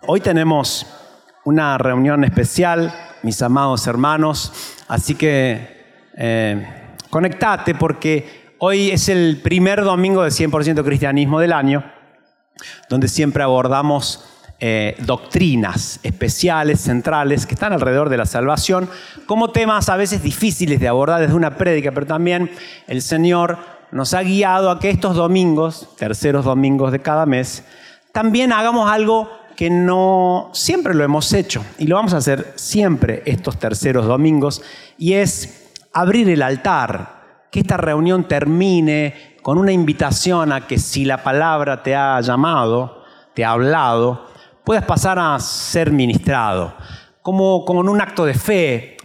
Hoy tenemos una reunión especial, mis amados hermanos, así que conectate porque hoy es el primer domingo de 100% Cristianismo del año, donde siempre abordamos doctrinas especiales, centrales, que están alrededor de la salvación, como temas a veces difíciles de abordar desde una prédica, pero también el Señor nos ha guiado a que estos domingos, terceros domingos de cada mes, también hagamos algo que no siempre lo hemos hecho, y lo vamos a hacer siempre estos terceros domingos, y es abrir el altar, que esta reunión termine con una invitación a que si la palabra te ha llamado, te ha hablado, puedas pasar a ser ministrado, como en un acto de fe.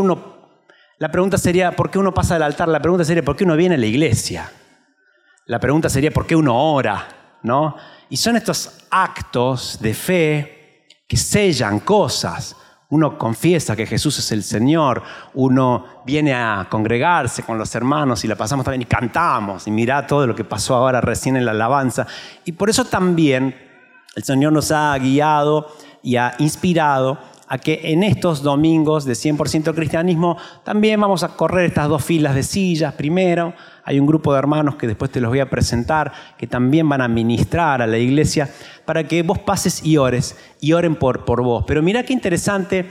La pregunta sería, ¿por qué uno pasa del altar? La pregunta sería, ¿por qué uno viene a la iglesia? La pregunta sería, ¿por qué uno ora? ¿No? Y son estos actos de fe que sellan cosas. Uno confiesa que Jesús es el Señor, uno viene a congregarse con los hermanos y la pasamos también y cantamos, y mirá todo lo que pasó ahora recién en la alabanza. Y por eso también el Señor nos ha guiado y ha inspirado a que en estos domingos de 100% cristianismo también vamos a correr estas dos filas de sillas. Primero, hay un grupo de hermanos que después te los voy a presentar, que también van a ministrar a la iglesia para que vos pases y ores, y oren por vos. Pero mirá qué interesante,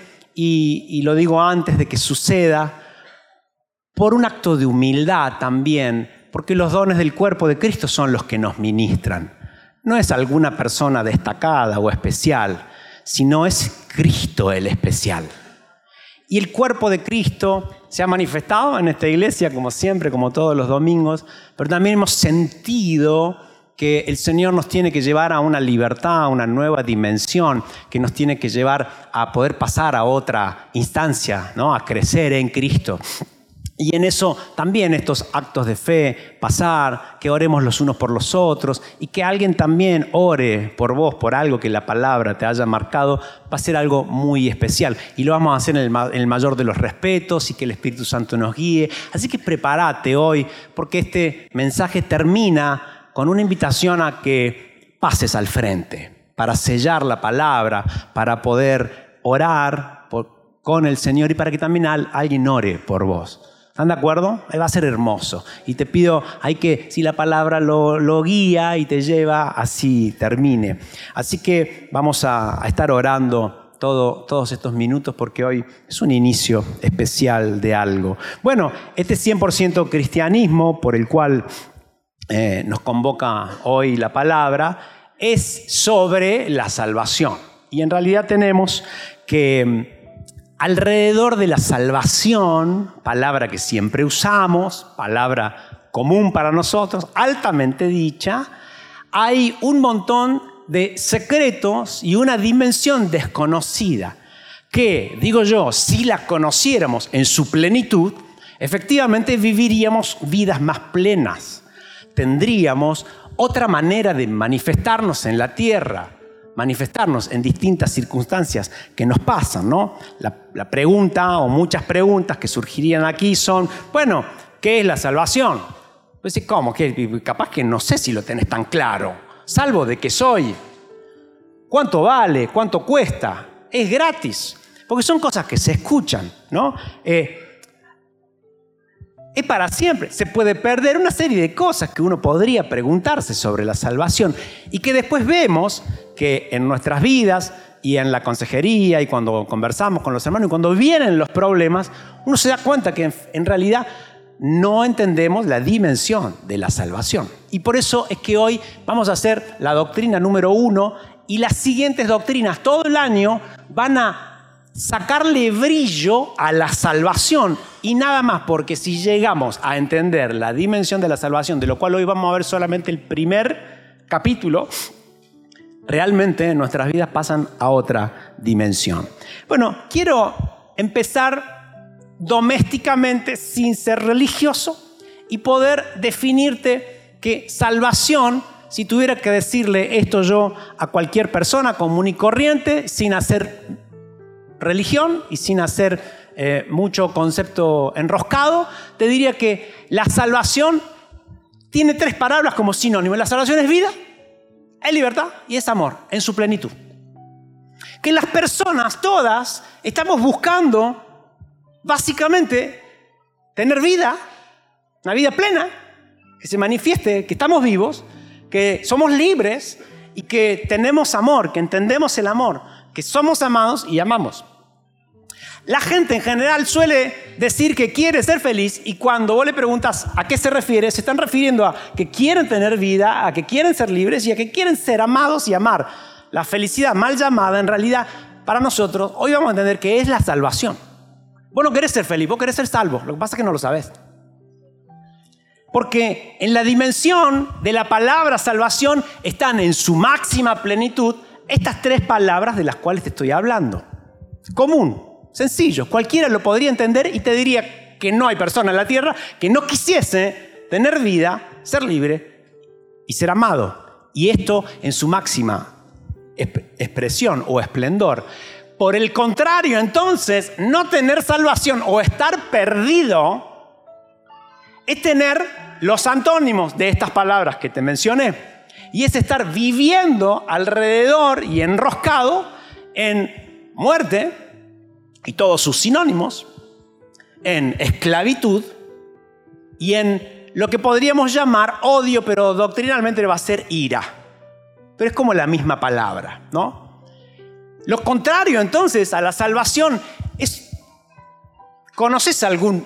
y lo digo antes de que suceda, por un acto de humildad también, porque los dones del cuerpo de Cristo son los que nos ministran. No es alguna persona destacada o especial, sino es Cristo el especial. Y el cuerpo de Cristo se ha manifestado en esta iglesia, como siempre, como todos los domingos, pero también hemos sentido que el Señor nos tiene que llevar a una libertad, a una nueva dimensión, que nos tiene que llevar a poder pasar a otra instancia, ¿no? A crecer en Cristo. Y en eso también estos actos de fe, pasar, que oremos los unos por los otros y que alguien también ore por vos, por algo que la palabra te haya marcado, va a ser algo muy especial. Y lo vamos a hacer en el mayor de los respetos y que el Espíritu Santo nos guíe. Así que prepárate hoy, porque este mensaje termina con una invitación a que pases al frente para sellar la palabra, para poder orar con el Señor y para que también alguien ore por vos. ¿Están de acuerdo? Va a ser hermoso. Y te pido, si la palabra lo guía y te lleva, así termine. Así que vamos a estar orando todos estos minutos porque hoy es un inicio especial de algo. Bueno, este 100% cristianismo por el cual nos convoca hoy la palabra es sobre la salvación. Y en realidad tenemos que alrededor de la salvación, palabra que siempre usamos, palabra común para nosotros, altamente dicha, hay un montón de secretos y una dimensión desconocida que, digo yo, si la conociéramos en su plenitud, efectivamente viviríamos vidas más plenas. Tendríamos otra manera de manifestarnos en la tierra, manifestarnos en distintas circunstancias que nos pasan, ¿no? La pregunta o muchas preguntas que surgirían aquí son, bueno, ¿qué es la salvación? Pues, ¿cómo? Capaz que no sé si lo tenés tan claro. ¿Salvo de qué soy? ¿Cuánto vale? ¿Cuánto cuesta? ¿Es gratis? Porque son cosas que se escuchan, ¿no? Es para siempre. Se puede perder una serie de cosas que uno podría preguntarse sobre la salvación y que después vemos que en nuestras vidas y en la consejería y cuando conversamos con los hermanos y cuando vienen los problemas, uno se da cuenta que en realidad no entendemos la dimensión de la salvación. Y por eso es que hoy vamos a hacer la doctrina número 1 y las siguientes doctrinas todo el año van a sacarle brillo a la salvación y nada más, porque si llegamos a entender la dimensión de la salvación, de lo cual hoy vamos a ver solamente el primer capítulo, realmente nuestras vidas pasan a otra dimensión. Bueno, quiero empezar domésticamente sin ser religioso y poder definirte que salvación, si tuviera que decirle esto yo a cualquier persona común y corriente, sin hacer religión y sin hacer mucho concepto enroscado, te diría que la salvación tiene 3 palabras como sinónimo. La salvación es vida, es libertad y es amor en su plenitud. Que las personas todas estamos buscando básicamente tener vida, una vida plena, que se manifieste, que estamos vivos, que somos libres y que tenemos amor, que entendemos el amor, que somos amados y amamos. La gente en general suele decir que quiere ser feliz y cuando vos le preguntas a qué se refiere, se están refiriendo a que quieren tener vida, a que quieren ser libres y a que quieren ser amados y amar. La felicidad mal llamada, en realidad, para nosotros, hoy vamos a entender que es la salvación. Vos no querés ser feliz, vos querés ser salvo. Lo que pasa es que no lo sabés. Porque en la dimensión de la palabra salvación están en su máxima plenitud estas tres palabras de las cuales te estoy hablando. Común. Sencillo, cualquiera lo podría entender y te diría que no hay persona en la tierra que no quisiese tener vida, ser libre y ser amado. Y esto en su máxima expresión o esplendor. Por el contrario, entonces, no tener salvación o estar perdido es tener los antónimos de estas palabras que te mencioné. Y es estar viviendo alrededor y enroscado en muerte y todos sus sinónimos, en esclavitud y en lo que podríamos llamar odio, pero doctrinalmente va a ser ira. Pero es como la misma palabra, ¿no? Lo contrario entonces a la salvación es, ¿conoces algún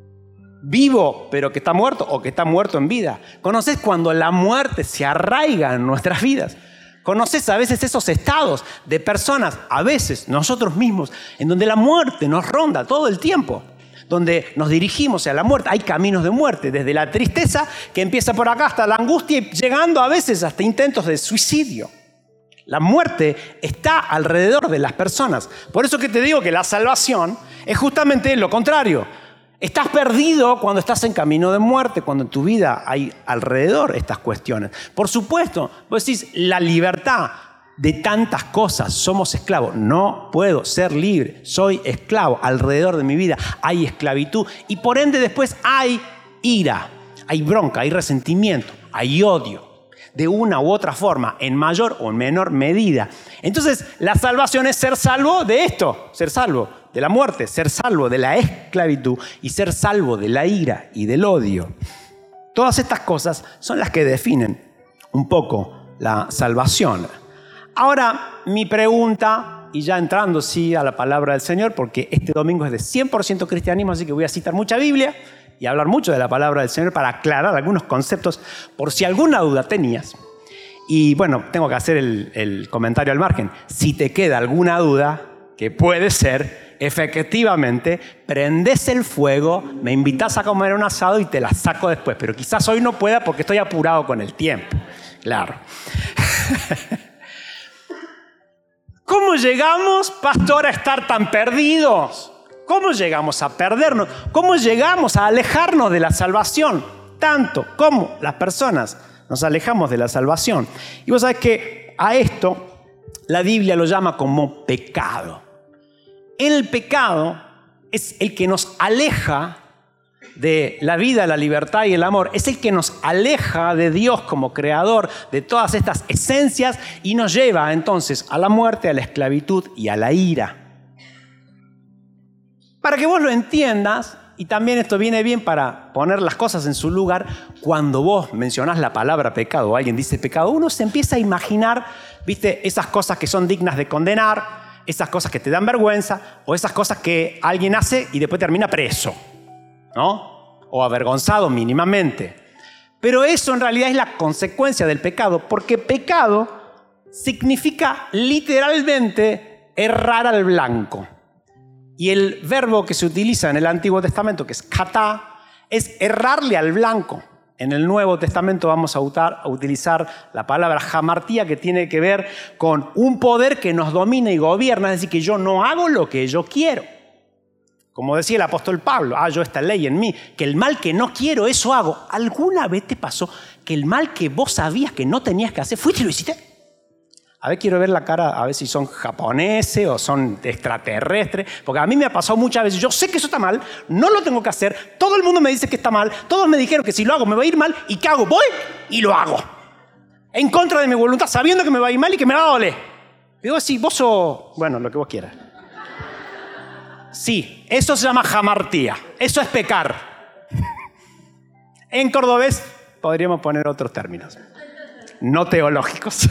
vivo pero que está muerto o que está muerto en vida? ¿Conoces cuando la muerte se arraiga en nuestras vidas? ¿Conoces a veces esos estados de personas, a veces nosotros mismos, en donde la muerte nos ronda todo el tiempo? Donde nos dirigimos a la muerte. Hay caminos de muerte, desde la tristeza que empieza por acá hasta la angustia y llegando a veces hasta intentos de suicidio. La muerte está alrededor de las personas. Por eso que te digo que la salvación es justamente lo contrario. Estás perdido cuando estás en camino de muerte, cuando en tu vida hay alrededor estas cuestiones. Por supuesto, vos decís, la libertad de tantas cosas, somos esclavos. No puedo ser libre, soy esclavo. Alrededor de mi vida hay esclavitud y por ende después hay ira, hay bronca, hay resentimiento, hay odio. De una u otra forma, en mayor o en menor medida. Entonces, la salvación es ser salvo de esto, ser salvo de la muerte, ser salvo de la esclavitud y ser salvo de la ira y del odio. Todas estas cosas son las que definen un poco la salvación. Ahora, mi pregunta, y ya entrando sí a la palabra del Señor, porque este domingo es de 100% cristianismo, así que voy a citar mucha Biblia y hablar mucho de la palabra del Señor para aclarar algunos conceptos por si alguna duda tenías. Y bueno, tengo que hacer el comentario al margen. Si te queda alguna duda, que puede ser, efectivamente, prendés el fuego, me invitás a comer un asado y te la saco después. Pero quizás hoy no pueda porque estoy apurado con el tiempo. Claro. ¿Cómo llegamos, pastor, a estar tan perdidos? ¿Cómo llegamos a perdernos? ¿Cómo llegamos a alejarnos de la salvación? Tanto como las personas nos alejamos de la salvación. Y vos sabés que a esto la Biblia lo llama como pecado. El pecado es el que nos aleja de la vida, la libertad y el amor. Es el que nos aleja de Dios como creador, de todas estas esencias y nos lleva entonces a la muerte, a la esclavitud y a la ira. Para que vos lo entiendas, y también esto viene bien para poner las cosas en su lugar, cuando vos mencionás la palabra pecado o alguien dice pecado, uno se empieza a imaginar, ¿viste? Esas cosas que son dignas de condenar, esas cosas que te dan vergüenza o esas cosas que alguien hace y después termina preso, ¿no? O avergonzado mínimamente. Pero eso en realidad es la consecuencia del pecado, porque pecado significa literalmente errar al blanco. Y el verbo que se utiliza en el Antiguo Testamento, que es katá, es errarle al blanco. En el Nuevo Testamento vamos a utilizar la palabra hamartía, que tiene que ver con un poder que nos domina y gobierna, es decir, que yo no hago lo que yo quiero. Como decía el apóstol Pablo, yo esta ley en mí, que el mal que no quiero, eso hago. ¿Alguna vez te pasó que el mal que vos sabías que no tenías que hacer, fuiste y lo hiciste? A ver, quiero ver la cara, a ver si son japoneses o son extraterrestres, porque a mí me ha pasado muchas veces, yo sé que eso está mal, no lo tengo que hacer, todo el mundo me dice que está mal, todos me dijeron que si lo hago me va a ir mal, ¿y qué hago? Voy y lo hago. En contra de mi voluntad, sabiendo que me va a ir mal y que me va a doler. Digo, sí, vos sos, bueno, lo que vos quieras. Sí, eso se llama jamartía. Eso es pecar. En cordobés podríamos poner otros términos, no teológicos.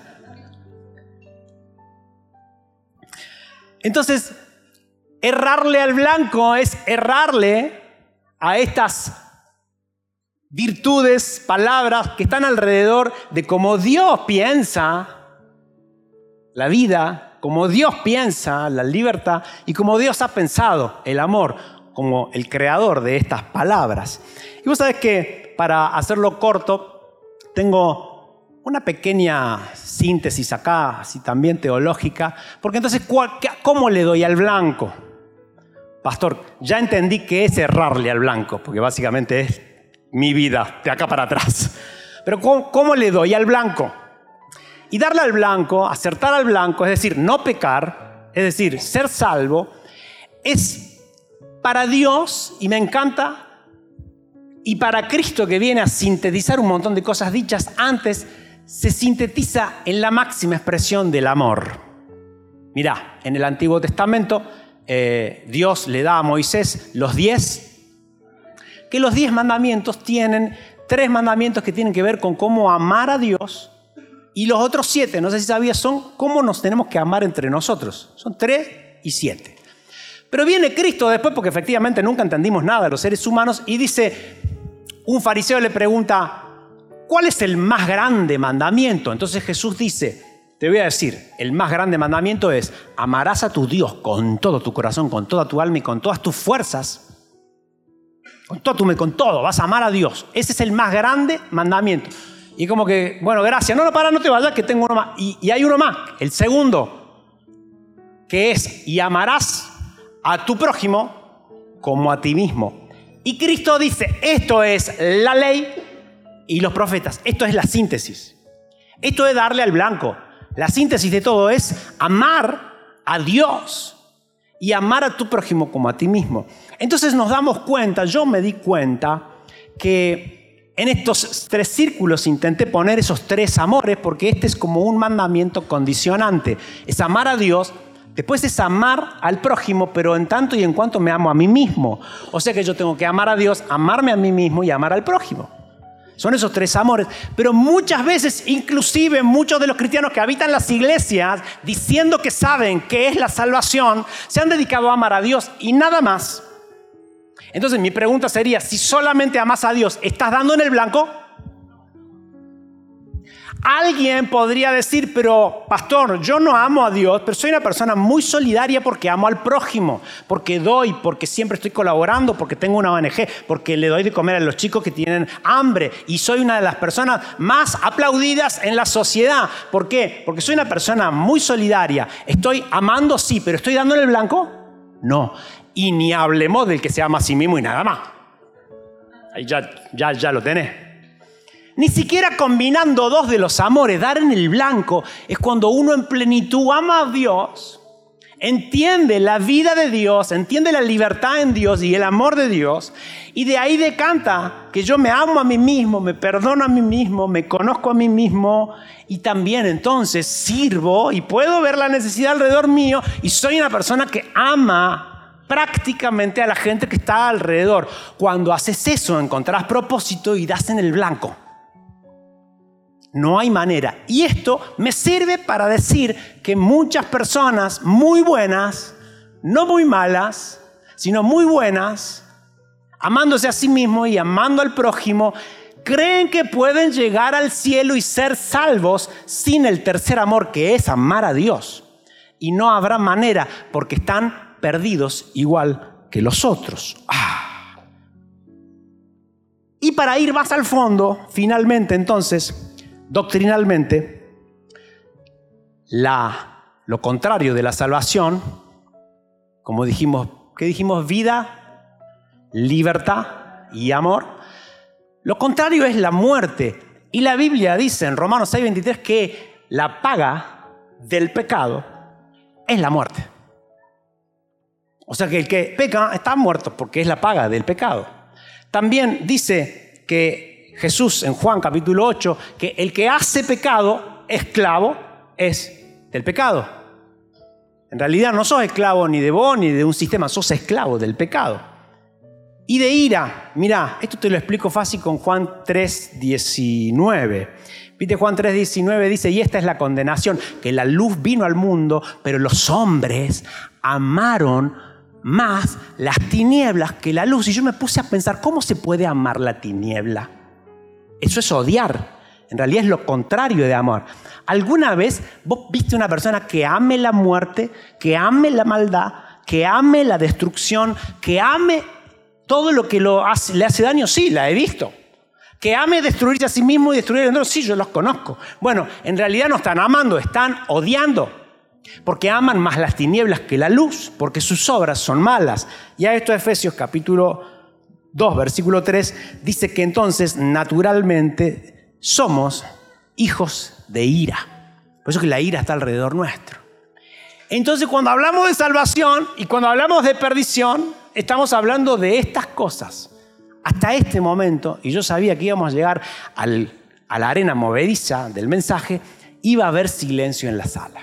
Entonces, errarle al blanco es errarle a estas virtudes, palabras que están alrededor de cómo Dios piensa la vida, cómo Dios piensa la libertad y cómo Dios ha pensado el amor como el creador de estas palabras. Y vos sabés que, para hacerlo corto, tengo una pequeña síntesis acá, así también teológica, porque entonces, ¿cómo le doy al blanco? Pastor, ya entendí que es errarle al blanco, porque básicamente es mi vida, de acá para atrás. Pero ¿cómo le doy al blanco? Y darle al blanco, acertar al blanco, es decir, no pecar, es decir, ser salvo, es para Dios, y me encanta, y para Cristo, que viene a sintetizar un montón de cosas dichas antes, se sintetiza en la máxima expresión del amor. Mirá, en el Antiguo Testamento, Dios le da a Moisés los 10, que los 10 mandamientos tienen 3 mandamientos que tienen que ver con cómo amar a Dios, y los otros 7, no sé si sabías, son cómo nos tenemos que amar entre nosotros. Son 3 y 7. Pero viene Cristo después, porque efectivamente nunca entendimos nada de los seres humanos, y dice, un fariseo le pregunta, ¿cuál es el más grande mandamiento? Entonces Jesús dice, te voy a decir, el más grande mandamiento es, amarás a tu Dios con todo tu corazón, con toda tu alma y con todas tus fuerzas. Con todo, vas a amar a Dios. Ese es el más grande mandamiento. Y como que, bueno, gracias, no te vayas, que tengo uno más. Y hay uno más, el segundo, que es, y amarás a tu prójimo como a ti mismo. Y Cristo dice, esto es la ley y los profetas. Esto es la síntesis. Esto es darle al blanco. La síntesis de todo es amar a Dios y amar a tu prójimo como a ti mismo. Entonces nos damos cuenta, yo me di cuenta que en estos 3 círculos intenté poner esos 3 amores, porque este es como un mandamiento condicionante. Es amar a Dios, después es amar al prójimo, pero en tanto y en cuanto me amo a mí mismo. O sea que yo tengo que amar a Dios, amarme a mí mismo y amar al prójimo. Son esos 3 amores. Pero muchas veces, inclusive muchos de los cristianos que habitan las iglesias, diciendo que saben qué es la salvación, se han dedicado a amar a Dios y nada más. Entonces mi pregunta sería, si solamente amas a Dios, ¿estás dando en el blanco? Alguien podría decir, pero pastor, yo no amo a Dios, pero soy una persona muy solidaria porque amo al prójimo, porque doy, porque siempre estoy colaborando, porque tengo una ONG, porque le doy de comer a los chicos que tienen hambre y soy una de las personas más aplaudidas en la sociedad. ¿Por qué? Porque soy una persona muy solidaria. ¿Estoy amando? Sí, pero ¿estoy dando en el blanco? No. Y ni hablemos del que se ama a sí mismo y nada más. Ahí ya lo tenés. Ni siquiera combinando 2 de los amores, dar en el blanco, es cuando uno en plenitud ama a Dios, entiende la vida de Dios, entiende la libertad en Dios y el amor de Dios, y de ahí decanta que yo me amo a mí mismo, me perdono a mí mismo, me conozco a mí mismo, y también entonces sirvo y puedo ver la necesidad alrededor mío, y soy una persona que ama prácticamente a la gente que está alrededor. Cuando haces eso, encontrás propósito y das en el blanco. No hay manera. Y esto me sirve para decir que muchas personas muy buenas, no muy malas, sino muy buenas, amándose a sí mismo y amando al prójimo, creen que pueden llegar al cielo y ser salvos sin el tercer amor, que es amar a Dios. Y no habrá manera, porque están perdidos igual que los otros. Y para ir más al fondo, finalmente entonces, doctrinalmente, lo contrario de la salvación, como dijimos, ¿qué dijimos? Vida, libertad y amor. Lo contrario es la muerte. Y la Biblia dice en Romanos 6:23 que la paga del pecado es la muerte. O sea que el que peca está muerto porque es la paga del pecado. También dice que Jesús en Juan capítulo 8, que el que hace pecado, esclavo, es del pecado. En realidad no sos esclavo ni de vos ni de un sistema, sos esclavo del pecado. Y de ira, mirá, esto te lo explico fácil con Juan 3:19. ¿Viste? Juan 3:19 dice, y esta es la condenación, que la luz vino al mundo, pero los hombres amaron más las tinieblas que la luz. Y yo me puse a pensar, ¿cómo se puede amar la tiniebla? Eso es odiar. En realidad es lo contrario de amor. ¿Alguna vez vos viste una persona que ame la muerte, que ame la maldad, que ame la destrucción, que ame todo lo que le hace daño? Sí, la he visto. Que ame destruirse a sí mismo y destruir a otros, sí, yo los conozco. Bueno, en realidad no están amando, están odiando. Porque aman más las tinieblas que la luz, porque sus obras son malas. Y a esto Efesios capítulo 2, versículo 3, dice que entonces naturalmente somos hijos de ira. Por eso que la ira está alrededor nuestro. Entonces cuando hablamos de salvación y cuando hablamos de perdición, estamos hablando de estas cosas. Hasta este momento, y yo sabía que íbamos a llegar a la arena movediza del mensaje, iba a haber silencio en la sala.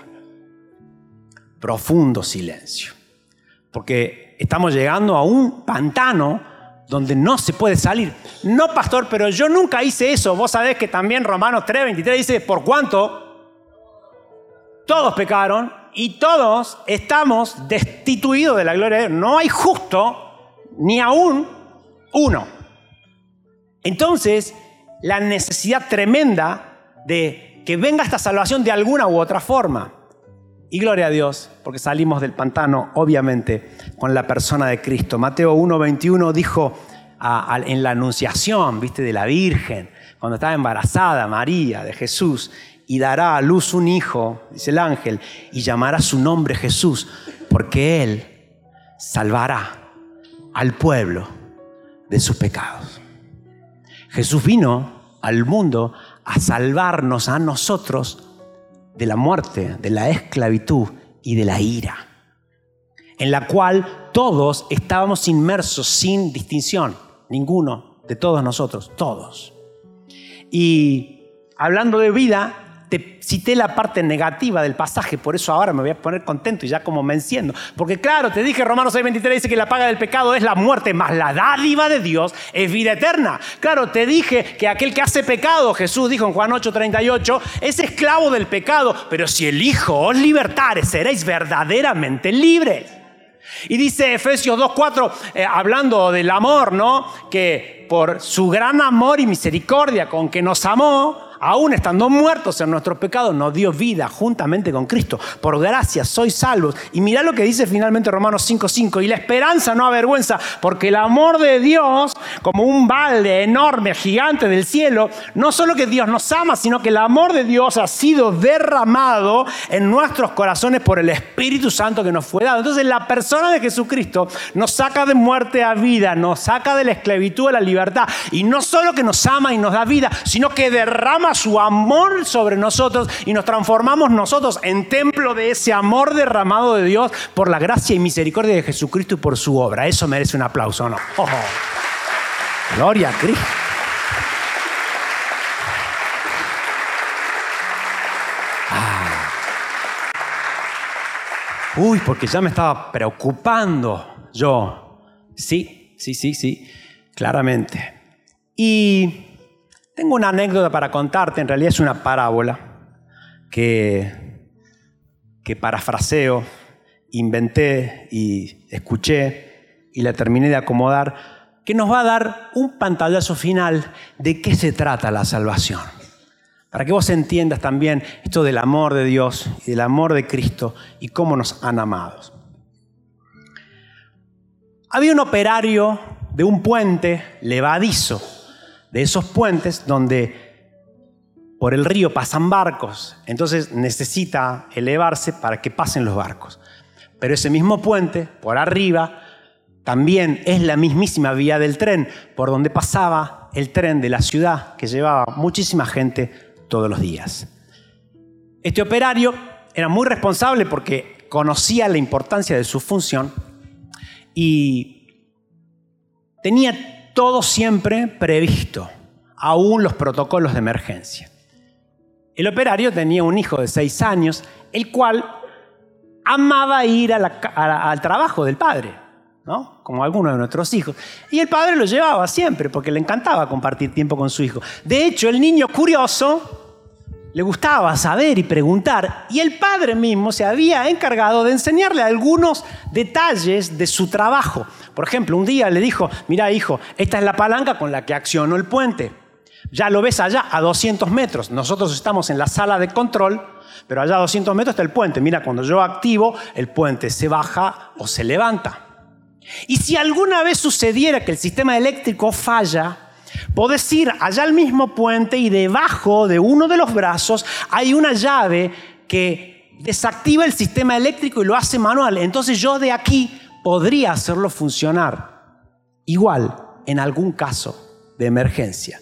Profundo silencio. Porque estamos llegando a un pantano donde no se puede salir. No, pastor, pero yo nunca hice eso. Vos sabés que también Romanos 3:23 dice, por cuanto todos pecaron y todos estamos destituidos de la gloria de Dios. No hay justo ni aún uno. Entonces, la necesidad tremenda de que venga esta salvación de alguna u otra forma. Y gloria a Dios, porque salimos del pantano, obviamente, con la persona de Cristo. Mateo 1:21 dijo en la anunciación, ¿viste? De la Virgen, cuando estaba embarazada María de Jesús, y dará a luz un hijo, dice el ángel, y llamará su nombre Jesús, porque Él salvará al pueblo de sus pecados. Jesús vino al mundo a salvarnos a nosotros de la muerte, de la esclavitud y de la ira, en la cual todos estábamos inmersos sin distinción, ninguno de todos nosotros, todos. Y hablando de vida, te cité la parte negativa del pasaje, por eso ahora me voy a poner contento y ya como me enciendo. Porque claro, te dije, Romanos 6:23 dice que la paga del pecado es la muerte, mas la dádiva de Dios es vida eterna. Claro, te dije que aquel que hace pecado, Jesús dijo en Juan 8:38, es esclavo del pecado, pero si el Hijo os libertare, seréis verdaderamente libres. Y dice Efesios 2:4, hablando del amor, ¿no? Que por su gran amor y misericordia con que nos amó, aún estando muertos en nuestros pecados, nos dio vida juntamente con Cristo. Por gracia sois salvos. Y mirá lo que dice finalmente Romanos 5:5. Y la esperanza no avergüenza, porque el amor de Dios, como un balde enorme, gigante del cielo, no solo que Dios nos ama, sino que el amor de Dios ha sido derramado en nuestros corazones por el Espíritu Santo que nos fue dado. Entonces la persona de Jesucristo nos saca de muerte a vida, nos saca de la esclavitud a la libertad. Y no solo que nos ama y nos da vida, sino que derrama su amor sobre nosotros y nos transformamos nosotros en templo de ese amor derramado de Dios por la gracia y misericordia de Jesucristo y por su obra. Eso merece un aplauso, ¿no? Oh, gloria a Cristo. Uy, porque ya me estaba preocupando yo. Sí, claramente. Y tengo una anécdota para contarte, en realidad es una parábola que parafraseo, inventé y escuché y la terminé de acomodar, que nos va a dar un pantallazo final de qué se trata la salvación. Para que vos entiendas también esto del amor de Dios y del amor de Cristo y cómo nos han amado. Había un operario de un puente levadizo, de esos puentes donde por el río pasan barcos, entonces necesita elevarse para que pasen los barcos. Pero ese mismo puente, por arriba, también es la mismísima vía del tren, por donde pasaba el tren de la ciudad, que llevaba muchísima gente todos los días. Este operario era muy responsable porque conocía la importancia de su función y tenía todo siempre previsto, aún los protocolos de emergencia. El operario tenía un hijo de 6 años el cual amaba ir al trabajo del padre, ¿no? Como algunos de nuestros hijos. Y el padre lo llevaba siempre porque le encantaba compartir tiempo con su hijo. De hecho, el niño curioso le gustaba saber y preguntar, y el padre mismo se había encargado de enseñarle algunos detalles de su trabajo. Por ejemplo, un día le dijo: mira, hijo, esta es la palanca con la que acciono el puente. Ya lo ves allá a 200 metros. Nosotros estamos en la sala de control, pero allá a 200 metros está el puente. Mira, cuando yo activo, el puente se baja o se levanta. Y si alguna vez sucediera que el sistema eléctrico falla, podés ir allá al mismo puente y debajo de uno de los brazos hay una llave que desactiva el sistema eléctrico y lo hace manual. Entonces yo de aquí podría hacerlo funcionar igual en algún caso de emergencia.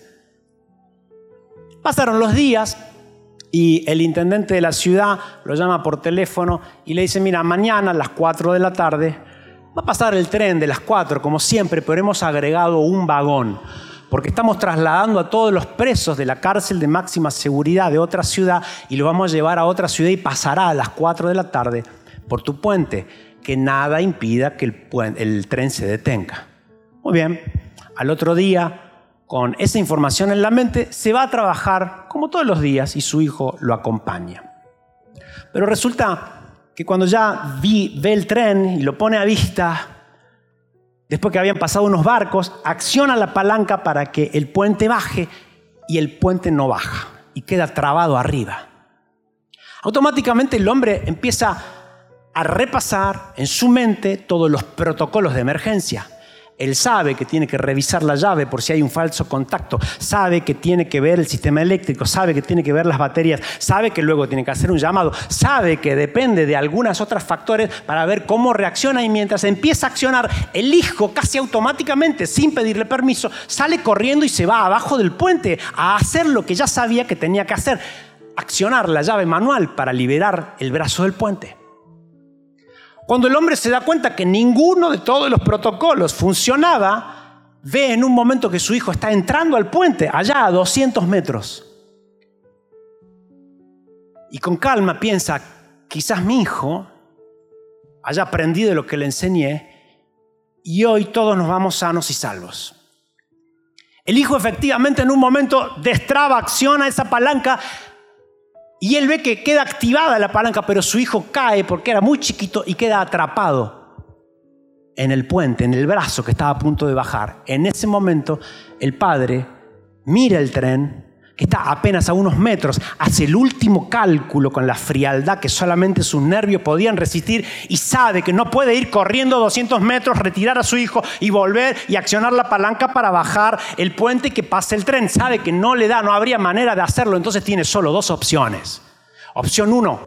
Pasaron los días y el intendente de la ciudad lo llama por teléfono y le dice: mira, mañana a las 4 de la tarde va a pasar el tren de las 4 como siempre, pero hemos agregado un vagón porque estamos trasladando a todos los presos de la cárcel de máxima seguridad de otra ciudad y lo vamos a llevar a otra ciudad y pasará a las 4 de la tarde por tu puente. Que nada impida que el tren se detenga. Muy bien, al otro día, con esa información en la mente, se va a trabajar como todos los días y su hijo lo acompaña. Pero resulta que cuando ya ve el tren y lo pone a vista, después que habían pasado unos barcos, acciona la palanca para que el puente baje y el puente no baja y queda trabado arriba. Automáticamente el hombre empieza a repasar en su mente todos los protocolos de emergencia. Él sabe que tiene que revisar la llave por si hay un falso contacto, sabe que tiene que ver el sistema eléctrico, sabe que tiene que ver las baterías, sabe que luego tiene que hacer un llamado, sabe que depende de algunos otros factores para ver cómo reacciona, y mientras empieza a accionar, el hijo casi automáticamente, sin pedirle permiso, sale corriendo y se va abajo del puente a hacer lo que ya sabía que tenía que hacer: accionar la llave manual para liberar el brazo del puente. Cuando el hombre se da cuenta que ninguno de todos los protocolos funcionaba, ve en un momento que su hijo está entrando al puente, allá a 200 metros. Y con calma piensa: quizás mi hijo haya aprendido lo que le enseñé y hoy todos nos vamos sanos y salvos. El hijo efectivamente en un momento destraba, acciona esa palanca, y él ve que queda activada la palanca, pero su hijo cae porque era muy chiquito y queda atrapado en el puente, en el brazo que estaba a punto de bajar. En ese momento, el padre mira el tren, que está apenas a unos metros, hace el último cálculo con la frialdad que solamente sus nervios podían resistir y sabe que no puede ir corriendo 200 metros, retirar a su hijo y volver y accionar la palanca para bajar el puente y que pase el tren. Sabe que no habría manera de hacerlo, entonces tiene solo dos opciones. Opción 1,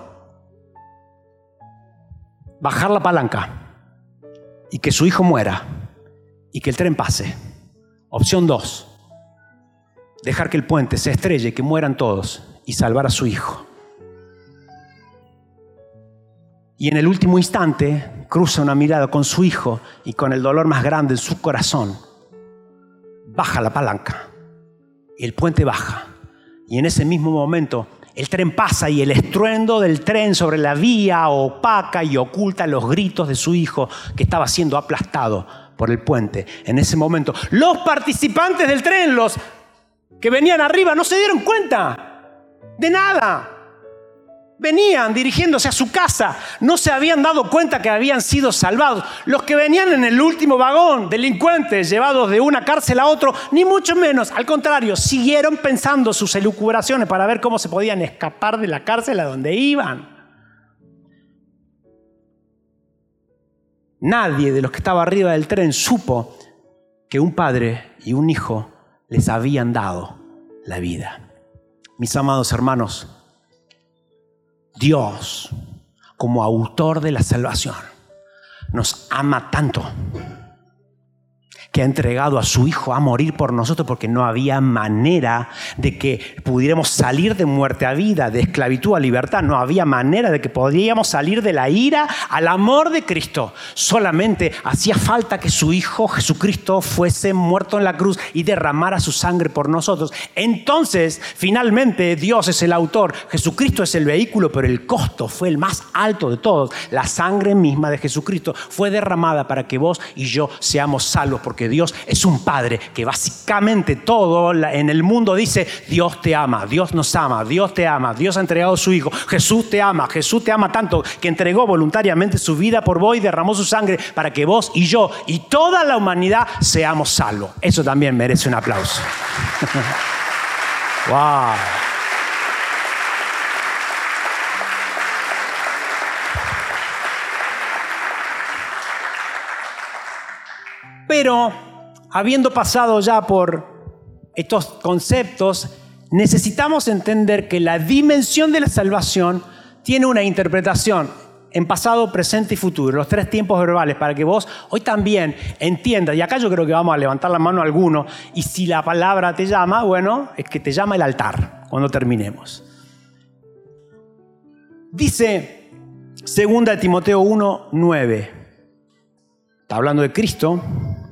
bajar la palanca y que su hijo muera y que el tren pase. Opción 2, dejar que el puente se estrelle, que mueran todos y salvar a su hijo. Y en el último instante cruza una mirada con su hijo y con el dolor más grande en su corazón baja la palanca y el puente baja. Y en ese mismo momento el tren pasa y el estruendo del tren sobre la vía opaca y oculta los gritos de su hijo que estaba siendo aplastado por el puente. En ese momento los participantes del tren, los que venían arriba, no se dieron cuenta de nada. Venían dirigiéndose a su casa, no se habían dado cuenta que habían sido salvados. Los que venían en el último vagón, delincuentes llevados de una cárcel a otro, ni mucho menos. Al contrario, siguieron pensando sus elucubraciones para ver cómo se podían escapar de la cárcel a donde iban. Nadie de los que estaba arriba del tren supo que un padre y un hijo les habían dado la vida. Mis amados hermanos, Dios, como autor de la salvación, nos ama tanto que ha entregado a su Hijo a morir por nosotros, porque no había manera de que pudiéramos salir de muerte a vida, de esclavitud a libertad. No había manera de que podríamos salir de la ira al amor de Cristo. Solamente hacía falta que su Hijo Jesucristo fuese muerto en la cruz y derramara su sangre por nosotros. Entonces, finalmente, Dios es el autor, Jesucristo es el vehículo, pero el costo fue el más alto de todos. La sangre misma de Jesucristo fue derramada para que vos y yo seamos salvos, porque Dios es un Padre que básicamente todo en el mundo dice: Dios te ama, Dios nos ama, Dios te ama, Dios ha entregado a su Hijo, Jesús te ama tanto que entregó voluntariamente su vida por vos y derramó su sangre para que vos y yo y toda la humanidad seamos salvos. Eso también merece un aplauso. ¡Wow! Pero, habiendo pasado ya por estos conceptos, necesitamos entender que la dimensión de la salvación tiene una interpretación en pasado, presente y futuro, los 3 tiempos verbales, para que vos hoy también entiendas. Y acá yo creo que vamos a levantar la mano a alguno, y si la palabra te llama, bueno, es que te llama el altar cuando terminemos. Dice 2 Timoteo 1:9. Está hablando de Cristo,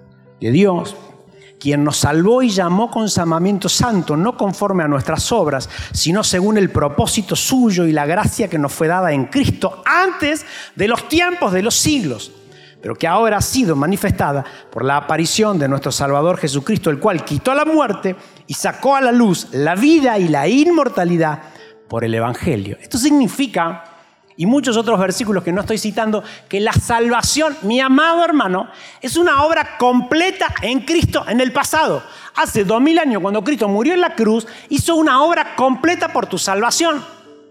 de Dios, quien nos salvó y llamó con llamamiento santo, no conforme a nuestras obras, sino según el propósito suyo y la gracia que nos fue dada en Cristo antes de los tiempos de los siglos, pero que ahora ha sido manifestada por la aparición de nuestro Salvador Jesucristo, el cual quitó la muerte y sacó a la luz la vida y la inmortalidad por el Evangelio. Esto significa, y muchos otros versículos que no estoy citando, que la salvación, mi amado hermano, es una obra completa en Cristo en el pasado. Hace 2000 años, cuando Cristo murió en la cruz, hizo una obra completa por tu salvación.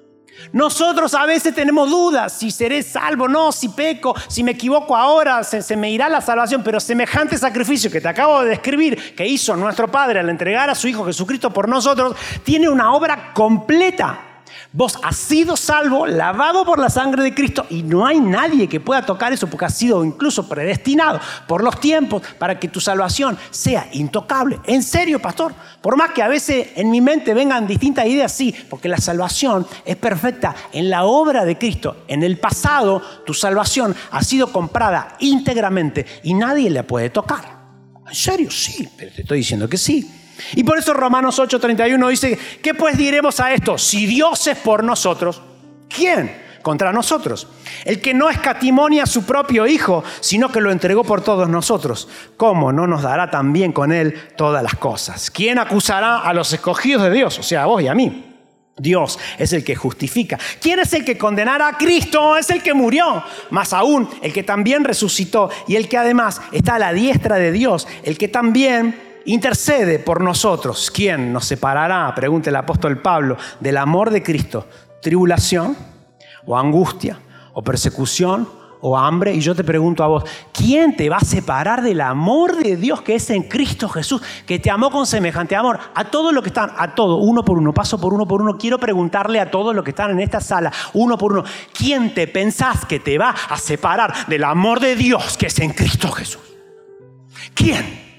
Nosotros a veces tenemos dudas, si seré salvo, no, si peco, si me equivoco ahora, se me irá la salvación. Pero semejante sacrificio que te acabo de describir, que hizo nuestro Padre al entregar a su Hijo Jesucristo por nosotros, tiene una obra completa. Vos has sido salvo, lavado por la sangre de Cristo, y no hay nadie que pueda tocar eso, porque has sido incluso predestinado por los tiempos para que tu salvación sea intocable. En serio, pastor, por más que a veces en mi mente vengan distintas ideas, sí, porque la salvación es perfecta en la obra de Cristo. En el pasado, tu salvación ha sido comprada íntegramente y nadie la puede tocar. En serio, sí, pero te estoy diciendo que sí. Y por eso Romanos 8:31 dice: ¿qué pues diremos a esto? Si Dios es por nosotros, ¿quién contra nosotros? El que no escatimonia a su propio Hijo, sino que lo entregó por todos nosotros, ¿cómo no nos dará también con Él todas las cosas? ¿Quién acusará a los escogidos de Dios? O sea, a vos y a mí. Dios es el que justifica. ¿Quién es el que condenará a Cristo? Es el que murió. Más aún, el que también resucitó y el que además está a la diestra de Dios, el que también intercede por nosotros. ¿Quién nos separará, pregunta el apóstol Pablo, del amor de Cristo? ¿Tribulación o angustia o persecución o hambre? Y yo te pregunto a vos, ¿quién te va a separar del amor de Dios que es en Cristo Jesús, que te amó con semejante amor? A todos los que están, a todos, uno por uno, paso por uno, quiero preguntarle a todos los que están en esta sala, uno por uno, ¿quién te pensás que te va a separar del amor de Dios que es en Cristo Jesús? ¿Quién?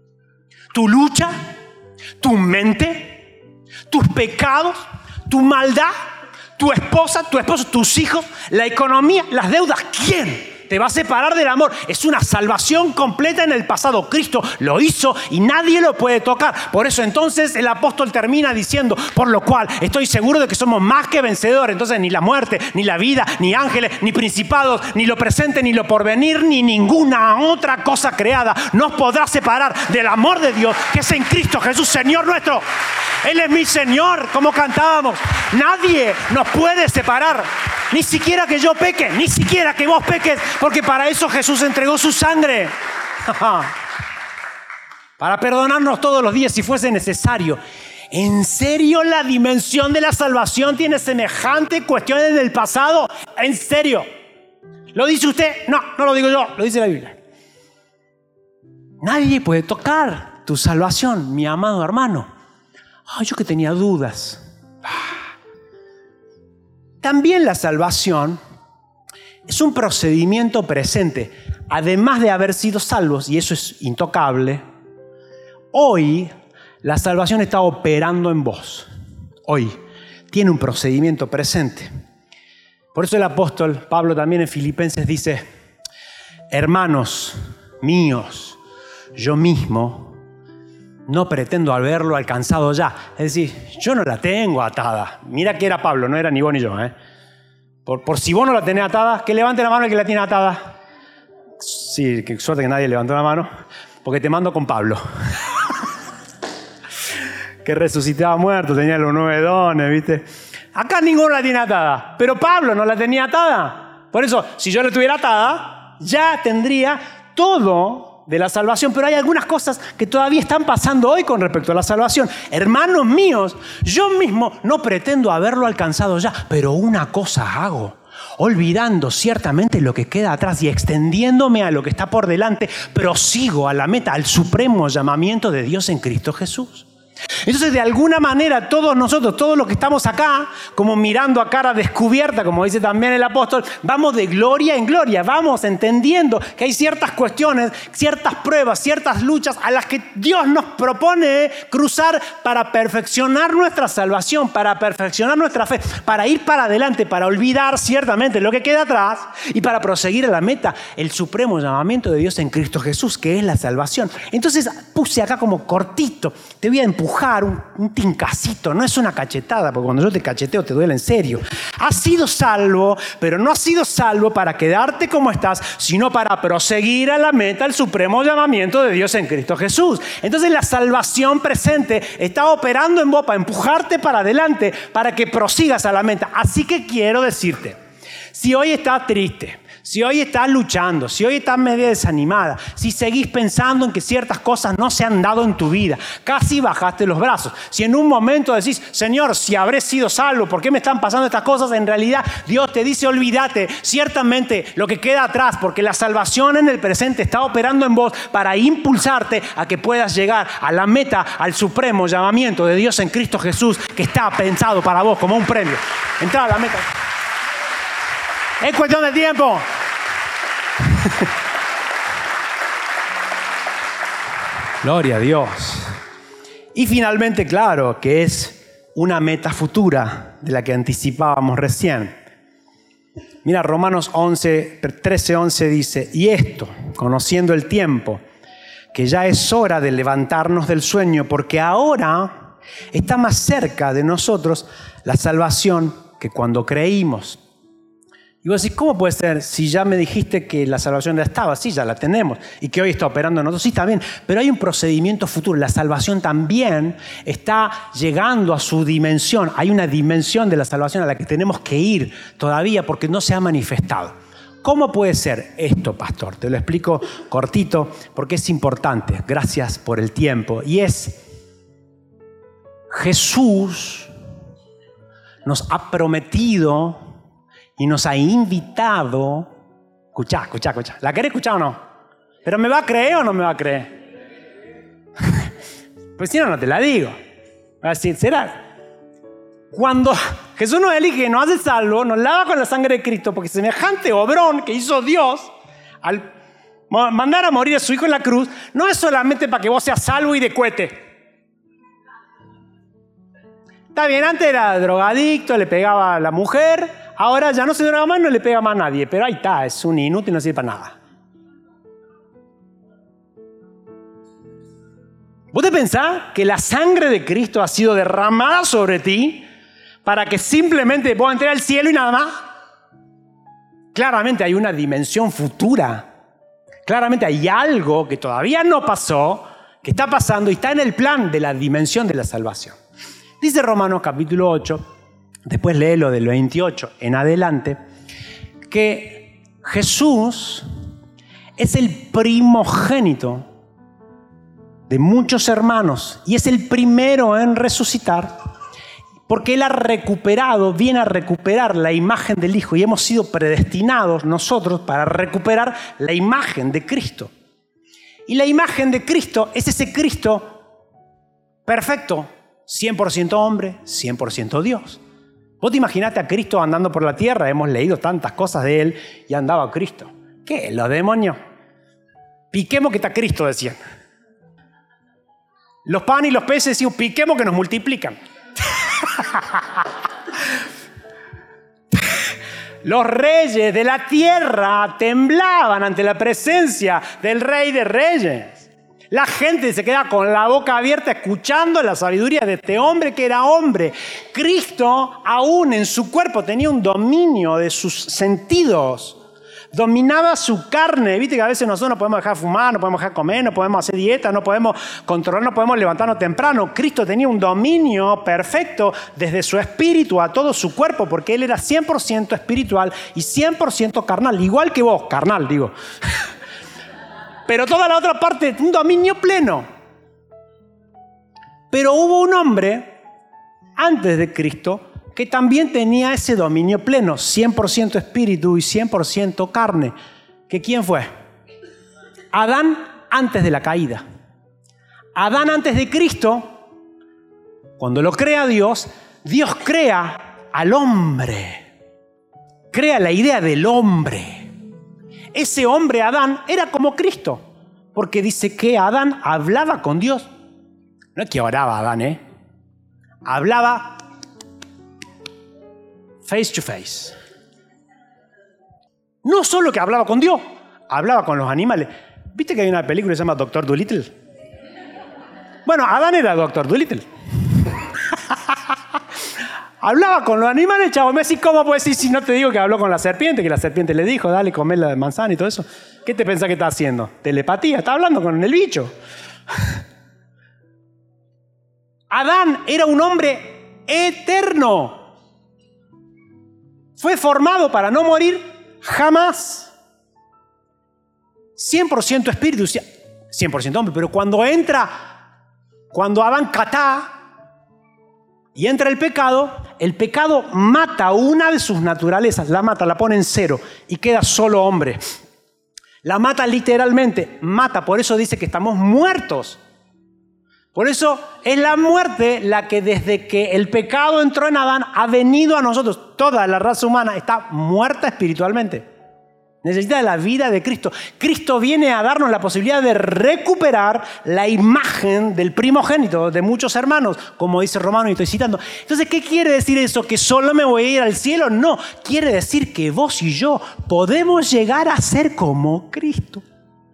¿Tu lucha? ¿Tu mente? ¿Tus pecados? ¿Tu maldad? ¿Tu esposa? ¿Tu esposo? ¿Tus hijos? ¿La economía? ¿Las deudas? ¿Quién te va a separar del amor? Es una salvación completa en el pasado. Cristo lo hizo y nadie lo puede tocar. Por eso entonces el apóstol termina diciendo: por lo cual estoy seguro de que somos más que vencedores. Entonces ni la muerte, ni la vida, ni ángeles, ni principados, ni lo presente, ni lo porvenir, ni ninguna otra cosa creada nos podrá separar del amor de Dios que es en Cristo Jesús, Señor nuestro. Él es mi Señor, como cantábamos. Nadie nos puede separar. Ni siquiera que yo peque, ni siquiera que vos peques, porque para eso Jesús entregó su sangre. Para perdonarnos todos los días si fuese necesario. ¿En serio la dimensión de la salvación tiene semejante cuestión en el pasado? ¿En serio? ¿Lo dice usted? No, no lo digo yo, lo dice la Biblia. Nadie puede tocar tu salvación, mi amado hermano. Yo que tenía dudas. También la salvación Es un procedimiento presente. Además de haber sido salvos, y eso es intocable, hoy la salvación está operando en vos. Hoy tiene un procedimiento presente. Por eso el apóstol Pablo también en Filipenses dice: hermanos míos, yo mismo no pretendo haberlo alcanzado ya. Es decir, yo no la tengo atada. Mira que era Pablo, no era ni vos ni yo. Por si vos no la tenés atada, que levante la mano el que la tiene atada. Sí, qué suerte que nadie levantó la mano, porque te mando con Pablo. Que resucitaba muerto, tenía los 9 dones, ¿viste? Acá ninguno la tiene atada, pero Pablo no la tenía atada. Por eso, si yo la tuviera atada, ya tendría todo de la salvación. Pero hay algunas cosas que todavía están pasando hoy con respecto a la salvación. Hermanos míos, yo mismo no pretendo haberlo alcanzado ya, pero una cosa hago: olvidando ciertamente lo que queda atrás y extendiéndome a lo que está por delante, prosigo a la meta, al supremo llamamiento de Dios en Cristo Jesús. Entonces, de alguna manera, todos nosotros, todos los que estamos acá, como mirando a cara descubierta, como dice también el apóstol, vamos de gloria en gloria, vamos entendiendo que hay ciertas cuestiones, ciertas pruebas, ciertas luchas a las que Dios nos propone cruzar para perfeccionar nuestra salvación, para perfeccionar nuestra fe, para ir para adelante, para olvidar ciertamente lo que queda atrás y para proseguir a la meta, el supremo llamamiento de Dios en Cristo Jesús, que es la salvación. Entonces puse acá como cortito, te voy a empujar un tincacito, no es una cachetada, porque cuando yo te cacheteo te duele en serio. Has sido salvo, pero no has sido salvo para quedarte como estás, sino para proseguir a la meta, el supremo llamamiento de Dios en Cristo Jesús. Entonces la salvación presente está operando en vos para empujarte para adelante, para que prosigas a la meta. Así que quiero decirte, si hoy estás triste, si hoy estás luchando, si hoy estás medio desanimada, si seguís pensando en que ciertas cosas no se han dado en tu vida, casi bajaste los brazos, si en un momento decís: Señor, si habré sido salvo, ¿por qué me están pasando estas cosas? En realidad Dios te dice: olvídate ciertamente lo que queda atrás, porque la salvación en el presente está operando en vos para impulsarte a que puedas llegar a la meta, al supremo llamamiento de Dios en Cristo Jesús, que está pensado para vos como un premio. Entrá a la meta. Es cuestión de tiempo. Gloria a Dios. Y finalmente, claro, que es una meta futura de la que anticipábamos recién. Mira, Romanos 13:11 dice: y esto, conociendo el tiempo, que ya es hora de levantarnos del sueño, porque ahora está más cerca de nosotros la salvación que cuando creímos. Y vos decís: ¿cómo puede ser si ya me dijiste que la salvación ya estaba? Sí, ya la tenemos. Y que hoy está operando en nosotros. Sí, está bien. Pero hay un procedimiento futuro. La salvación también está llegando a su dimensión. Hay una dimensión de la salvación a la que tenemos que ir todavía porque no se ha manifestado. ¿Cómo puede ser esto, pastor? Te lo explico cortito porque es importante. Gracias por el tiempo. Y es: Jesús nos ha prometido y nos ha invitado. Escuchá. ¿La querés escuchar o no? ¿Pero me va a creer o no me va a creer? Pues si no, no te la digo. Va a decir: ¿será? Cuando Jesús nos elige, nos hace salvo, nos lava con la sangre de Cristo, porque semejante obrón que hizo Dios al mandar a morir a su Hijo en la cruz, no es solamente para que vos seas salvo y de cohete. Está bien, antes era drogadicto, le pegaba a la mujer. Ahora ya no se droga más, no le pega más a nadie. Pero ahí está, es un inútil, no sirve para nada. ¿Vos te pensás que la sangre de Cristo ha sido derramada sobre ti para que simplemente puedas entrar al cielo y nada más? Claramente hay una dimensión futura. Claramente hay algo que todavía no pasó, que está pasando y está en el plan de la dimensión de la salvación. Dice Romanos capítulo 8, después léelo del 28 en adelante, que Jesús es el primogénito de muchos hermanos y es el primero en resucitar, porque Él ha recuperado, viene a recuperar la imagen del Hijo, y hemos sido predestinados nosotros para recuperar la imagen de Cristo. Y la imagen de Cristo es ese Cristo perfecto, 100% hombre, 100% Dios. Vos te imaginaste a Cristo andando por la tierra, hemos leído tantas cosas de Él y andaba Cristo. ¿Qué? ¿Los demonios? Piquemos que está Cristo, decían. Los panes y los peces decían, piquemos que nos multiplican. Los reyes de la tierra temblaban ante la presencia del Rey de Reyes. La gente se queda con la boca abierta escuchando la sabiduría de este hombre que era hombre. Cristo, aún en su cuerpo, tenía un dominio de sus sentidos. Dominaba su carne. Viste que a veces nosotros no podemos dejar de fumar, no podemos dejar de comer, no podemos hacer dieta, no podemos controlar, no podemos levantarnos temprano. Cristo tenía un dominio perfecto desde su espíritu a todo su cuerpo, porque Él era 100% espiritual y 100% carnal. Igual que vos, carnal, digo. Pero toda la otra parte, un dominio pleno. Pero hubo un hombre antes de Cristo que también tenía ese dominio pleno, 100% espíritu y 100% carne. ¿Que quién fue? Adán antes de la caída. Adán antes de Cristo, cuando lo crea Dios, Dios crea al hombre. Crea la idea del hombre. Ese hombre, Adán, era como Cristo, porque dice que Adán hablaba con Dios. No es que oraba Adán, hablaba face to face. No solo que hablaba con Dios, hablaba con los animales. ¿Viste que hay una película que se llama Doctor Dolittle? Bueno, Adán era Doctor Dolittle. Hablaba con los animales, chavo. Messi, ¿cómo puedes decir si no te digo que habló con la serpiente? Que la serpiente le dijo, dale, comer la manzana y todo eso. ¿Qué te pensás que está haciendo? Telepatía, está hablando con el bicho. Adán era un hombre eterno. Fue formado para no morir jamás. 100% espíritu, 100% hombre. Pero cuando Adán catá y entra el pecado mata una de sus naturalezas. La mata, la pone en cero y queda solo hombre. La mata literalmente, mata. Por eso dice que estamos muertos. Por eso es la muerte la que desde que el pecado entró en Adán ha venido a nosotros. Toda la raza humana está muerta espiritualmente. Necesita la vida de Cristo. Cristo viene a darnos la posibilidad de recuperar la imagen del primogénito de muchos hermanos, como dice Romano y estoy citando. Entonces, ¿qué quiere decir eso? ¿Que solo me voy a ir al cielo? No, quiere decir que vos y yo podemos llegar a ser como Cristo.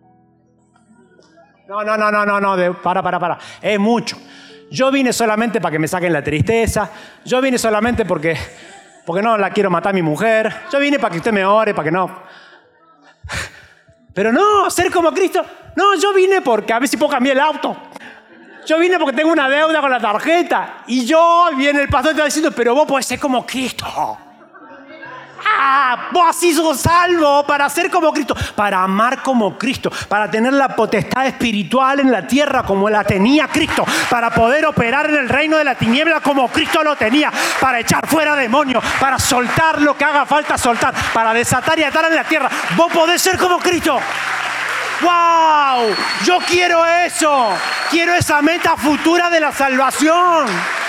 No, para. Es mucho. Yo vine solamente para que me saquen la tristeza. Yo vine solamente porque no la quiero matar a mi mujer. Yo vine para que usted me ore, para que no. Pero no, ser como Cristo. No, yo vine porque a ver si puedo cambiar el auto. Yo vine porque tengo una deuda con la tarjeta. Y viene el pastor y te va diciendo, pero vos podés ser como Cristo. Vos así sos salvo para ser como Cristo, para amar como Cristo, para tener la potestad espiritual en la tierra como la tenía Cristo, para poder operar en el reino de la tiniebla como Cristo lo tenía, para echar fuera demonios, para soltar lo que haga falta soltar, para desatar y atar en la tierra. Vos podés ser como Cristo. ¡Wow! Yo quiero eso. Quiero esa meta futura de la salvación.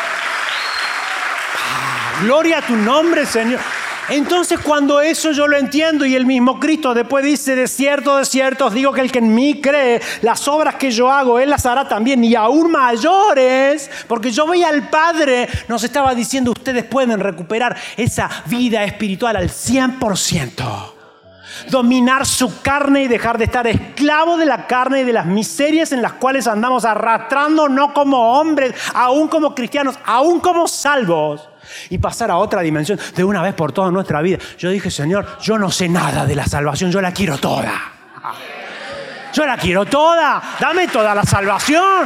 Gloria a tu nombre, Señor. Entonces, cuando eso yo lo entiendo y el mismo Cristo después dice, de cierto os digo que el que en mí cree, las obras que yo hago, Él las hará también y aún mayores, porque yo voy al Padre, nos estaba diciendo, ustedes pueden recuperar esa vida espiritual al 100%. Dominar su carne y dejar de estar esclavo de la carne y de las miserias en las cuales andamos arrastrando, no como hombres, aún como cristianos, aún como salvos. Y pasar a otra dimensión de una vez por toda nuestra vida. Yo dije, Señor, yo no sé nada de la salvación, yo la quiero toda. Yo la quiero toda, dame toda la salvación.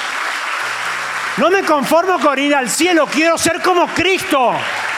No me conformo con ir al cielo, quiero ser como Cristo.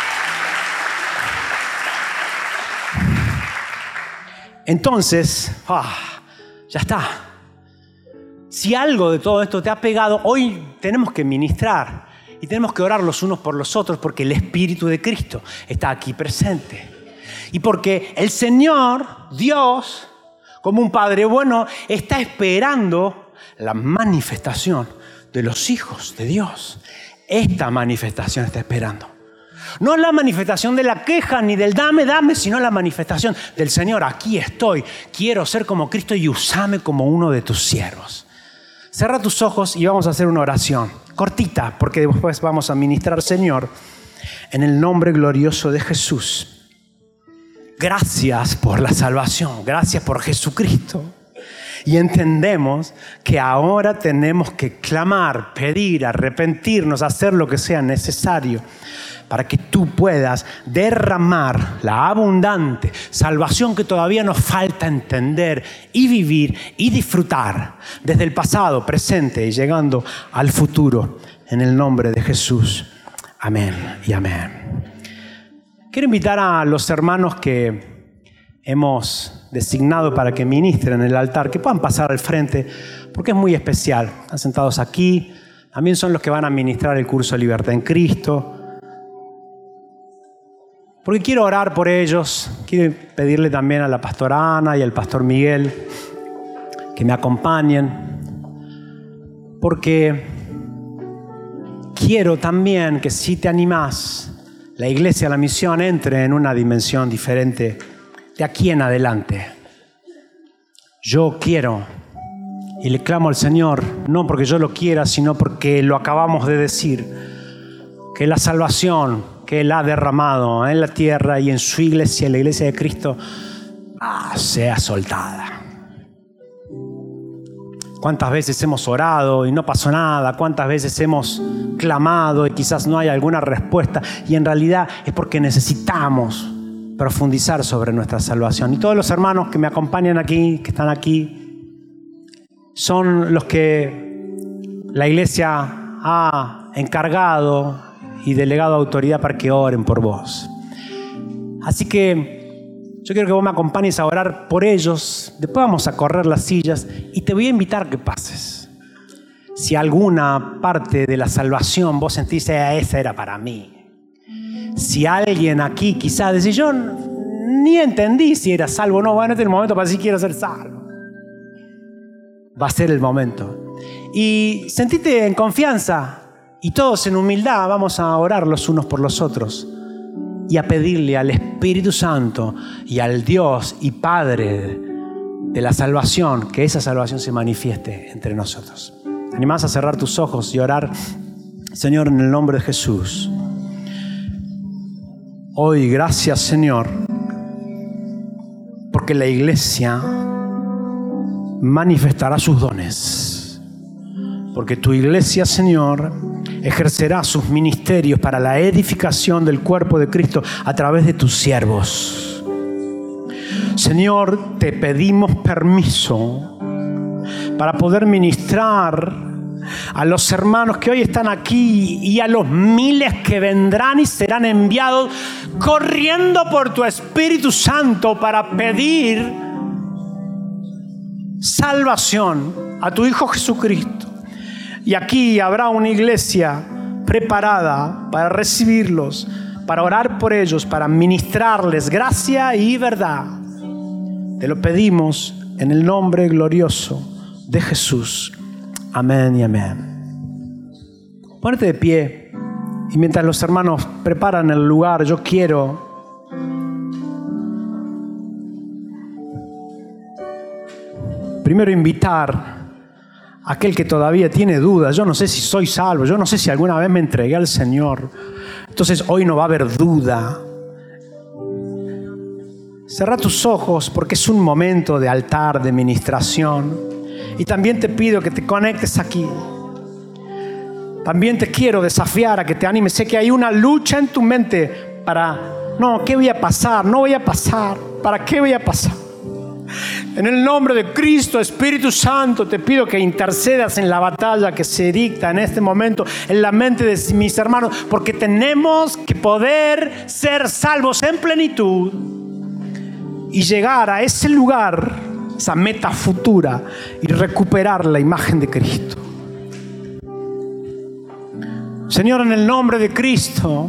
Entonces, ya está. Si algo de todo esto te ha pegado, hoy tenemos que ministrar. Y tenemos que orar los unos por los otros porque el Espíritu de Cristo está aquí presente. Y porque el Señor, Dios, como un Padre bueno, está esperando la manifestación de los hijos de Dios. Esta manifestación está esperando. No la manifestación de la queja ni del dame, dame, sino la manifestación del Señor. Aquí estoy, quiero ser como Cristo y usame como uno de tus siervos. Cierra tus ojos y vamos a hacer una oración cortita, porque después vamos a ministrar, Señor, en el nombre glorioso de Jesús. Gracias por la salvación, gracias por Jesucristo. Y entendemos que ahora tenemos que clamar, pedir, arrepentirnos, hacer lo que sea necesario para que tú puedas derramar la abundante salvación que todavía nos falta entender y vivir y disfrutar desde el pasado, presente y llegando al futuro. En el nombre de Jesús. Amén y amén. Quiero invitar a los hermanos que hemos designado para que ministren en el altar, que puedan pasar al frente, porque es muy especial. Están sentados aquí. También son los que van a ministrar el curso Libertad en Cristo. Porque quiero orar por ellos. Quiero pedirle también a la pastora Ana y al pastor Miguel que me acompañen. Porque quiero también que, si te animás, la iglesia, la misión, entre en una dimensión diferente de aquí en adelante. Yo quiero, y le clamo al Señor, no porque yo lo quiera, sino porque lo acabamos de decir, que la salvación que Él ha derramado en la tierra y en su iglesia, en la iglesia de Cristo, sea soltada. ¿Cuántas veces hemos orado y no pasó nada? ¿Cuántas veces hemos clamado y quizás no hay alguna respuesta? Y en realidad es porque necesitamos profundizar sobre nuestra salvación. Y todos los hermanos que me acompañan aquí, que están aquí, son los que la iglesia ha encargado y delegado autoridad para que oren por vos. Así que yo quiero que vos me acompañes a orar por ellos. Después vamos a correr las sillas y te voy a invitar a que pases. Si alguna parte de la salvación vos sentís, esa era para mí. Si alguien aquí quizás dice, yo ni entendí si era salvo o no, bueno, este es el momento para decir quiero ser salvo. Va a ser el momento. Y sentite en confianza. Y todos en humildad vamos a orar los unos por los otros y a pedirle al Espíritu Santo y al Dios y Padre de la salvación, que esa salvación se manifieste entre nosotros. ¿Te animás a cerrar tus ojos y orar? Señor, en el nombre de Jesús, hoy gracias, Señor, porque la iglesia manifestará sus dones. Porque tu iglesia, Señor, ejercerá sus ministerios para la edificación del cuerpo de Cristo a través de tus siervos. Señor, te pedimos permiso para poder ministrar a los hermanos que hoy están aquí y a los miles que vendrán y serán enviados corriendo por tu Espíritu Santo para pedir salvación a tu Hijo Jesucristo. Y aquí habrá una iglesia preparada para recibirlos, para orar por ellos, para ministrarles gracia y verdad. Te lo pedimos en el nombre glorioso de Jesús. Amén y amén. Ponete de pie y mientras los hermanos preparan el lugar, yo quiero primero invitar a aquel que todavía tiene dudas. Yo no sé si soy salvo, yo no sé si alguna vez me entregué al Señor. Entonces hoy no va a haber duda. Cerrá tus ojos porque es un momento de altar, de ministración. Y también te pido que te conectes aquí. También te quiero desafiar a que te animes. Sé que hay una lucha en tu mente para, no, ¿qué voy a pasar? No voy a pasar. ¿Para qué voy a pasar? En el nombre de Cristo, Espíritu Santo, te pido que intercedas en la batalla que se dicta en este momento en la mente de mis hermanos, porque tenemos que poder ser salvos en plenitud y llegar a ese lugar, esa meta futura, y recuperar la imagen de Cristo. Señor, en el nombre de Cristo,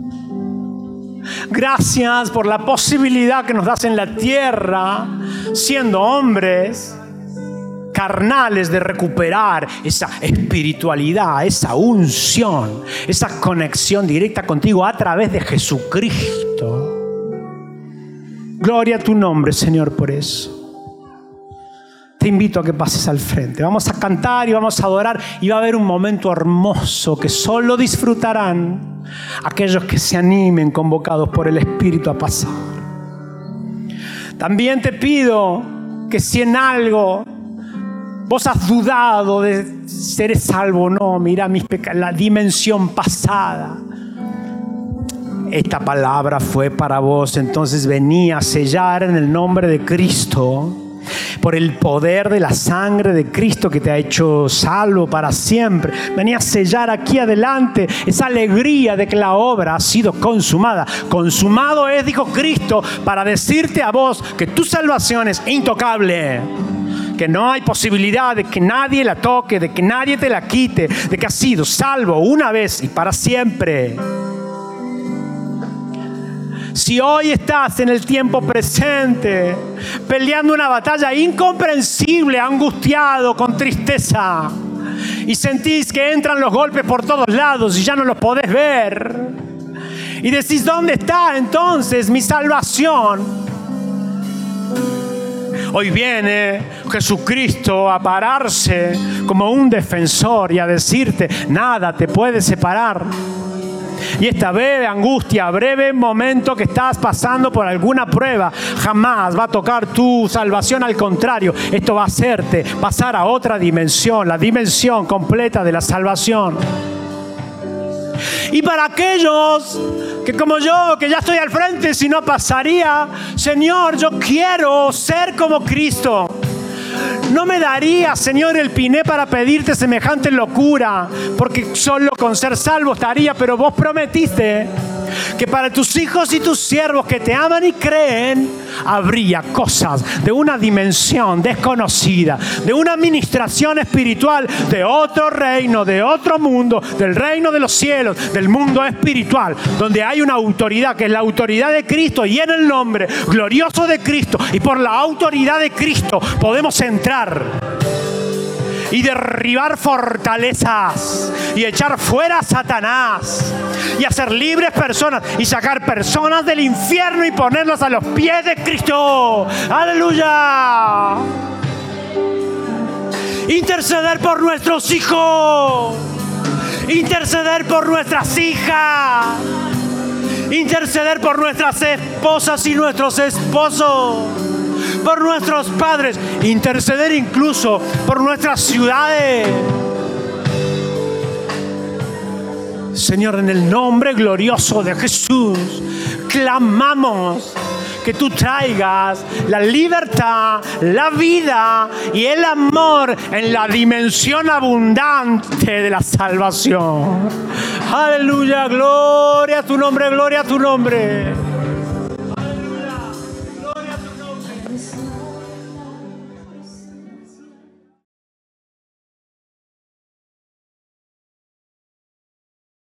gracias por la posibilidad que nos das en la tierra, siendo hombres carnales de recuperar esa espiritualidad, esa unción, esa conexión directa contigo a través de Jesucristo. Gloria a tu nombre, Señor, por eso. Te invito a que pases al frente. Vamos a cantar y vamos a adorar, y va a haber un momento hermoso que solo disfrutarán aquellos que se animen, convocados por el Espíritu a pasar. También te pido que si en algo vos has dudado de ser salvo o no, mira la dimensión pasada. Esta palabra fue para vos, entonces vení a sellar en el nombre de Cristo, por el poder de la sangre de Cristo que te ha hecho salvo para siempre. Vení a sellar aquí adelante esa alegría de que la obra ha sido consumada. Consumado es, dijo Cristo, para decirte a vos que tu salvación es intocable, que no hay posibilidad de que nadie la toque, de que nadie te la quite, de que has sido salvo una vez y para siempre. Si hoy estás en el tiempo presente peleando una batalla incomprensible, angustiado, con tristeza, y sentís que entran los golpes por todos lados y ya no los podés ver, y decís, ¿dónde está entonces mi salvación? Hoy viene Jesucristo a pararse como un defensor y a decirte, nada te puede separar. Y esta breve angustia, breve momento que estás pasando por alguna prueba, jamás va a tocar tu salvación. Al contrario, esto va a hacerte pasar a otra dimensión, la dimensión completa de la salvación. Y para aquellos que como yo, que ya estoy al frente, si no pasaría, Señor, yo quiero ser como Cristo. No me daría, Señor, el piné para pedirte semejante locura, porque solo con ser salvo estaría, pero vos prometiste que para tus hijos y tus siervos que te aman y creen, habría cosas de una dimensión desconocida, de una administración espiritual, de otro reino, de otro mundo, del reino de los cielos, del mundo espiritual, donde hay una autoridad que es la autoridad de Cristo, y en el nombre glorioso de Cristo y por la autoridad de Cristo podemos entrar y derribar fortalezas y echar fuera a Satanás y hacer libres personas y sacar personas del infierno y ponerlas a los pies de Cristo. ¡Aleluya! Interceder por nuestros hijos, interceder por nuestras hijas, interceder por nuestras esposas y nuestros esposos, por nuestros padres, interceder incluso por nuestras ciudades. Señor, en el nombre glorioso de Jesús, clamamos que tú traigas la libertad, la vida y el amor en la dimensión abundante de la salvación. Aleluya, gloria a tu nombre, gloria a tu nombre.